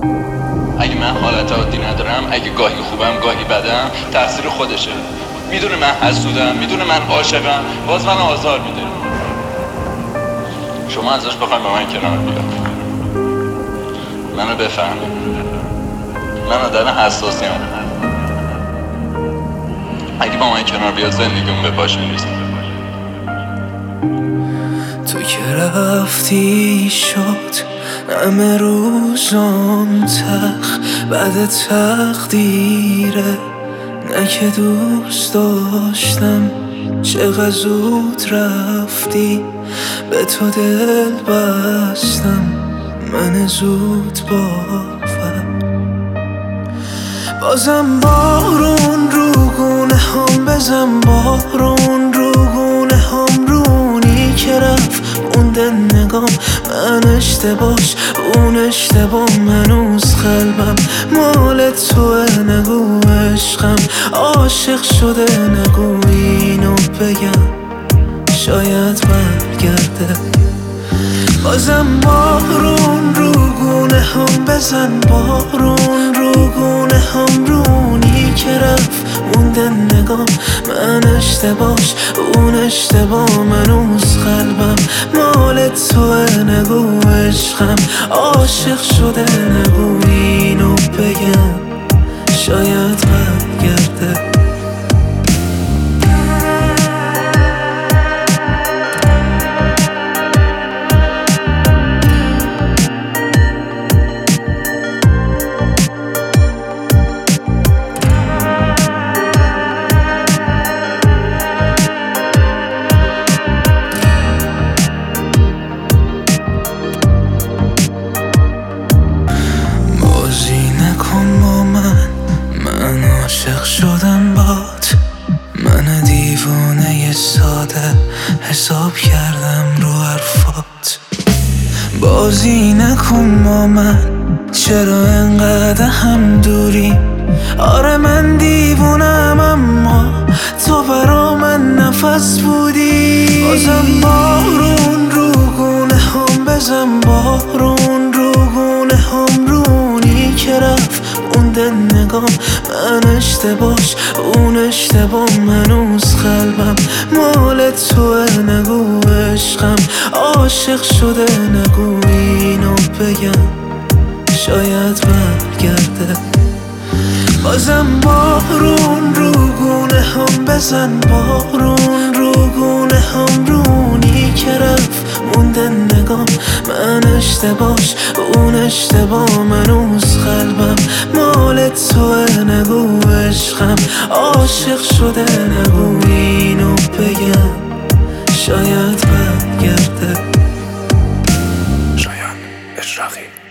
اگه من حالت عادی ندارم، اگه گاهی خوبم گاهی بدم، تقصیر خودشه. میدونه من حسودم، میدونه من عاشقم، باز من آزار میده. شما ازش بخواید با من کنار بیاد، منو بفهمید. من آدم حساسیم. اگه با من کنار بیاد زندگیمون به پاش میریزه. تو که رفتی شد همه روزام تلخ، بعد تقدیره نه که دوست داشتم. چقدر زود رفتی، به تو دل بستم من زود باور. بازم بارون رو گونه هم بزن، بارون رو گونه هم، رونی که رفت مونده نگام. من اشتباهش اون اشتباه، منوز قلبم مال توه. نگو عشقم عاشق شده، نگو اینو بگم شاید برگرده. بازم بارون رو گونه هم بزن، بارون رو گونه هم، رونی که رفت مونده نگام. من اشتباهش اون اشتباه، منوز قلبم مال توه. نگو عشقم عاشق شده، نگو اینو بگم شاید برگرده. عاشق شدم بات، من دیوانه ساده حساب کردم رو حرفات. بازی نکن با من، چرا انقدر هم دوری؟ آره من دیوونم اما تو برا من نفس بودی. بازم بارون رو گونه هم بزن، بارون رو گونه هم، رونی که رفت مونده نگام. من اشتباهش اون اشتباه، منوز قلبم مال توه. نگو عشقم عاشق شده، نگو اینو بگم شاید برگرده. بازم بارون رو گونه هم بزن، بارون رو گونه هم، رونی که رفت مونده نگام. من اشتباهش اون اشتباه، منوز قلبم مال توه. نگو عشقم عاشق شده، نگو اینو بگم شاید برگرده. شایان اشراقی.